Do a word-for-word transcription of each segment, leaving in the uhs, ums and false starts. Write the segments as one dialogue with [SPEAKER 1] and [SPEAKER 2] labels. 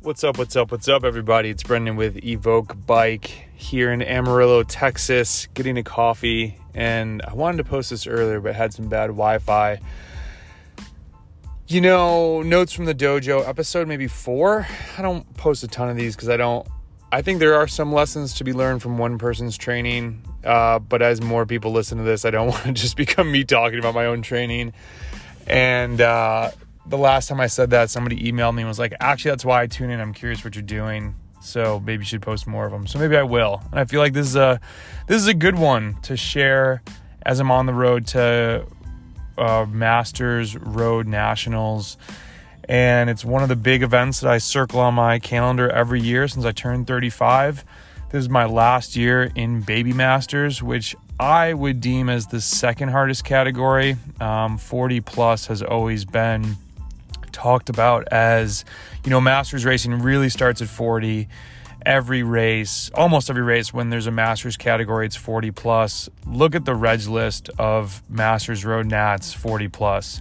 [SPEAKER 1] What's up, what's up, what's up, everybody? It's Brendan with Evoke Bike here in Amarillo, Texas, getting a coffee. And I wanted to post this earlier, but had some bad Wi-Fi. You know, Notes from the Dojo, episode maybe four. I don't post a ton of these because I don't, I think there are some lessons to be learned from one person's training. Uh, but as more people listen to this, I don't want to just become me talking about my own training. And, uh, the last time I said that, somebody emailed me and was like, actually, that's why I tune in. I'm curious what you're doing. So maybe you should post more of them. So maybe I will. And I feel like this is a, this is a good one to share as I'm on the road to uh, Masters Road Nationals. And it's one of the big events that I circle on my calendar every year since I turned thirty-five. This is my last year in Baby Masters, which I would deem as the second hardest category. Um, forty plus has always been talked about as, you know, Masters racing really starts at forty. Every race, almost every race, when there's a Masters category, it's forty plus. Look at the reg list of Masters Road Nats forty plus.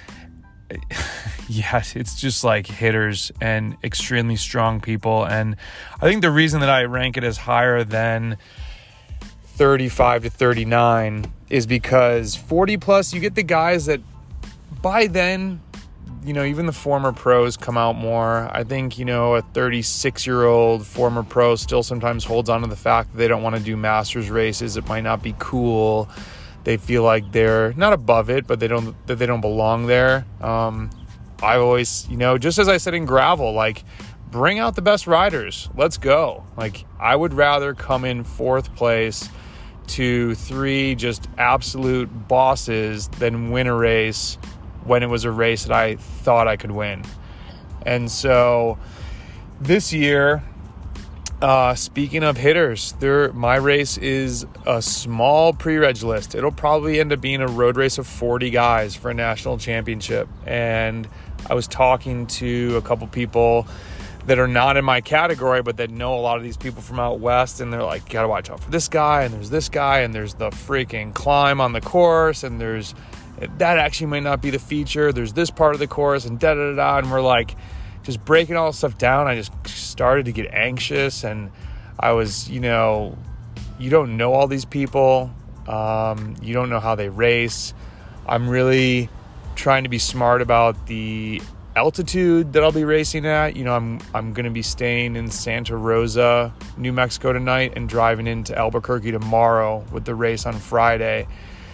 [SPEAKER 1] Yes, it's just like hitters and extremely strong people. And I think the reason that I rank it as higher than thirty-five to thirty-nine is because forty plus, you get the guys that by then, you know, even the former pros come out more. I think, you know, a thirty-six-year-old former pro still sometimes holds on to the fact that they don't want to do Masters races. It might not be cool. They feel like they're not above it, but they don't that they don't belong there. Um, I always, you know, just as I said in gravel, like, bring out the best riders. Let's go. Like, I would rather come in fourth place to three just absolute bosses than win a race when it was a race that I thought I could win. And so this year, uh, speaking of hitters, there my race is a small pre-reg list. It'll probably end up being a road race of forty guys for a national championship. And I was talking to a couple people that are not in my category, but that know a lot of these people from out west, and they're like, you gotta watch out for this guy, and there's this guy, and there's the freaking climb on the course, and there's that actually might not be the feature. There's this part of the course and da da da da. And we're like just breaking all this stuff down. I just started to get anxious, and I was, you know, you don't know all these people. Um, you don't know how they race. I'm really trying to be smart about the altitude that I'll be racing at. You know, I'm I'm going to be staying in Santa Rosa, New Mexico tonight and driving into Albuquerque tomorrow with the race on Friday.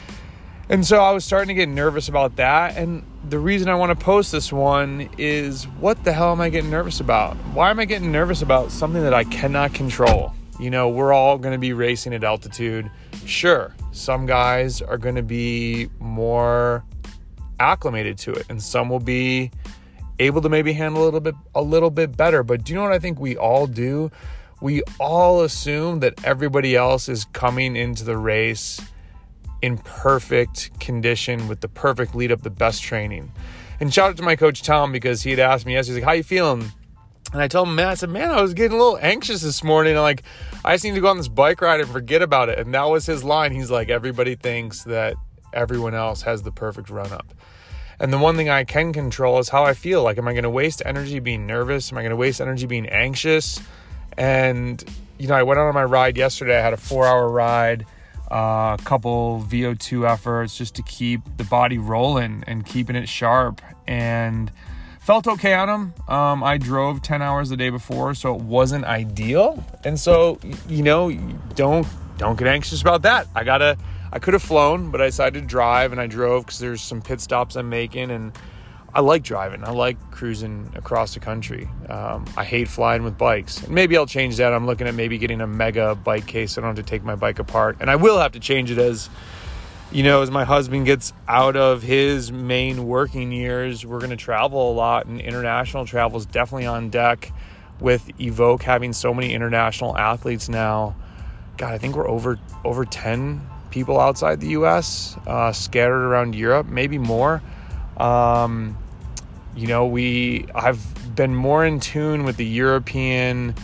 [SPEAKER 1] And so I was starting to get nervous about that. And the reason I want to post this one is, what the hell am I getting nervous about? Why am I getting nervous about something that I cannot control? You know, we're all going to be racing at altitude. Sure, some guys are going to be more acclimated to it, and some will be able to maybe handle it a little bit, a little bit better. But do you know what I think we all do? We all assume that everybody else is coming into the race in perfect condition with the perfect lead up, the best training. And shout out to my coach Tom, because he had asked me yesterday, he's like, how you feeling? And I told him, man, I said, man, I was getting a little anxious this morning. And like, I just need to go on this bike ride and forget about it. And that was his line. He's like, everybody thinks that everyone else has the perfect run up. And the one thing I can control is how I feel. Like, am I going to waste energy being nervous? Am I going to waste energy being anxious? And, you know, I went on my ride yesterday. I had a four hour ride. Uh, a couple V O two efforts just to keep the body rolling and keeping it sharp, and felt okay on them. Um, I drove ten hours the day before, so it wasn't ideal. And so, you know, don't, don't get anxious about that. I gotta, I could have flown, but I decided to drive, and I drove because there's some pit stops I'm making, and I like driving. I like cruising across the country. Um, I hate flying with bikes. And maybe I'll change that. I'm looking at maybe getting a mega bike case so I don't have to take my bike apart. And I will have to change it as, you know, as my husband gets out of his main working years. We're going to travel a lot, and international travel is definitely on deck with Evoke having so many international athletes now. God, I think we're over over ten people outside the U S, uh, scattered around Europe, maybe more. Um, you know, we, I've been more in tune with the European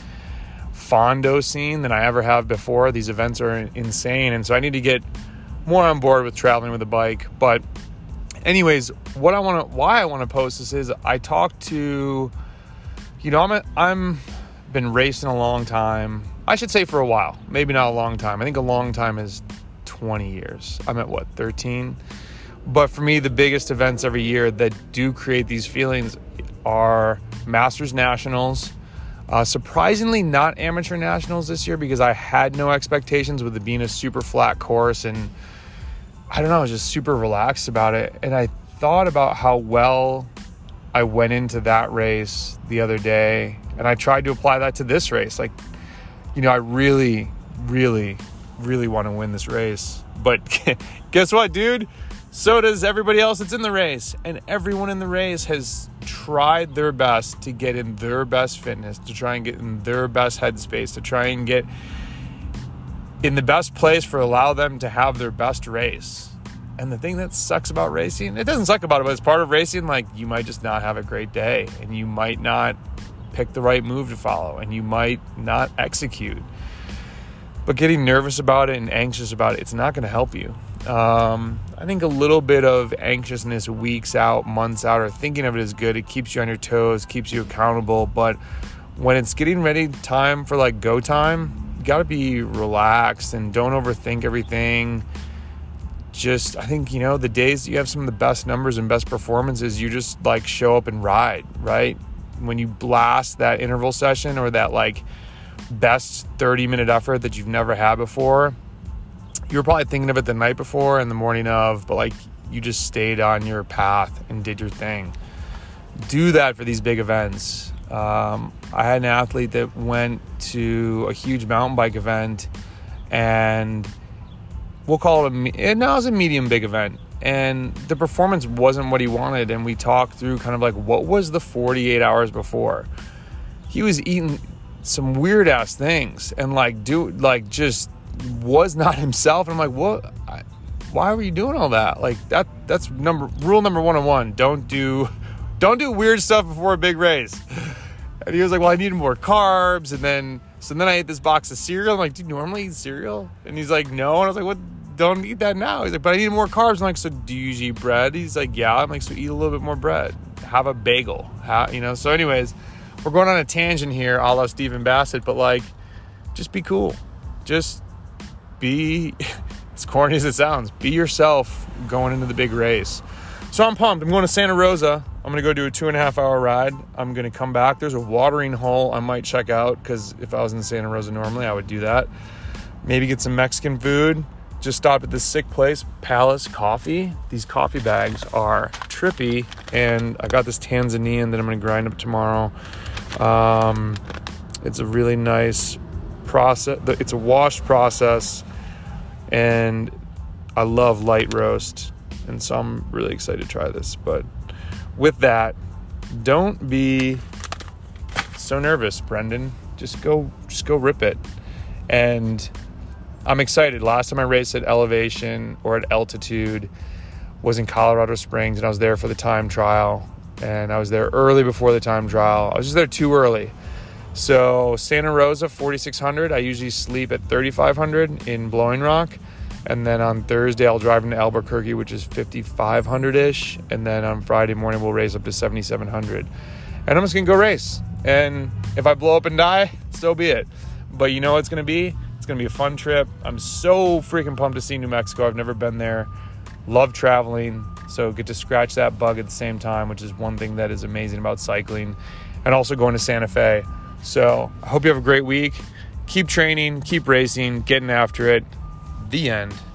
[SPEAKER 1] Fondo scene than I ever have before. These events are insane. And so I need to get more on board with traveling with a bike. But anyways, what I want to, why I want to post this is I talked to you know, I'm a, I'm been racing a long time. I should say for a while, maybe not a long time. I think a long time is twenty years. I'm at what, thirteen? But for me, the biggest events every year that do create these feelings are Masters Nationals. Uh, surprisingly, not Amateur Nationals this year because I had no expectations with it being a super flat course. And I don't know, I was just super relaxed about it. And I thought about how well I went into that race the other day. And I tried to apply that to this race. Like, you know, I really, really, really want to win this race. But guess what, dude? So does everybody else that's in the race. And everyone in the race has tried their best to get in their best fitness, to try and get in their best headspace, to try and get in the best place for allow them to have their best race. And the thing that sucks about racing, it doesn't suck about it, but it's part of racing. Like, you might just not have a great day, and you might not pick the right move to follow, and you might not execute. But getting nervous about it and anxious about it, it's not going to help you. Um, I think a little bit of anxiousness weeks out, months out, or thinking of it is good. It keeps you on your toes, keeps you accountable. But when it's getting ready time for like go time, you got to be relaxed and don't overthink everything. Just, I think, you know, the days that you have some of the best numbers and best performances, you just like show up and ride, right? When you blast that interval session or that like best thirty minute effort that you've never had before, you were probably thinking of it the night before and the morning of, but like you just stayed on your path and did your thing. Do that for these big events. Um, I had an athlete that went to a huge mountain bike event, and we'll call it a, it now is a medium big event. And the performance wasn't what he wanted. And we talked through kind of like, what was the forty-eight hours before? He was eating some weird ass things and like do like just was not himself. And I'm like, what? I, why were you doing all that? Like that, that's number rule number one on one. Don't do, don't do weird stuff before a big race. And he was like, well, I need more carbs. And then, so then I ate this box of cereal. I'm like, do you normally eat cereal? And he's like, no. And I was like, what? Don't eat that now. He's like, but I need more carbs. I'm like, so do you usually eat bread? He's like, yeah. I'm like, so eat a little bit more bread. Have a bagel. Have, you know, so anyways, we're going on a tangent here, a la Stephen Bassett, but like, just be cool. Just be, as corny as it sounds, be yourself going into the big race. So I'm pumped. I'm going to Santa Rosa. I'm going to go do a two and a half hour ride. I'm going to come back. There's a watering hole I might check out because if I was in Santa Rosa normally, I would do that. Maybe get some Mexican food. Just stopped at this sick place, Palace Coffee. These coffee bags are trippy, and I got this Tanzanian that I'm going to grind up tomorrow. Um, it's a really nice process. It's a washed process, and I love light roast, and so I'm really excited to try this. But with that, don't be so nervous, Brendan. Just go, just go rip it. And I'm excited. Last time I raced at elevation or at altitude was in Colorado Springs, and I was there for the time trial, and I was there early before the time trial. I was just there too early. So Santa Rosa, forty-six hundred. I usually sleep at thirty-five hundred in Blowing Rock. And then on Thursday, I'll drive into Albuquerque, which is fifty-five hundred-ish. And then on Friday morning, we'll race up to seventy-seven hundred. And I'm just going to go race. And if I blow up and die, so be it. But you know what it's going to be? It's going to be a fun trip. I'm so freaking pumped to see New Mexico. I've never been there. Love traveling. So get to scratch that bug at the same time, which is one thing that is amazing about cycling. And also going to Santa Fe. So I hope you have a great week. Keep training, keep racing, getting after it. The end.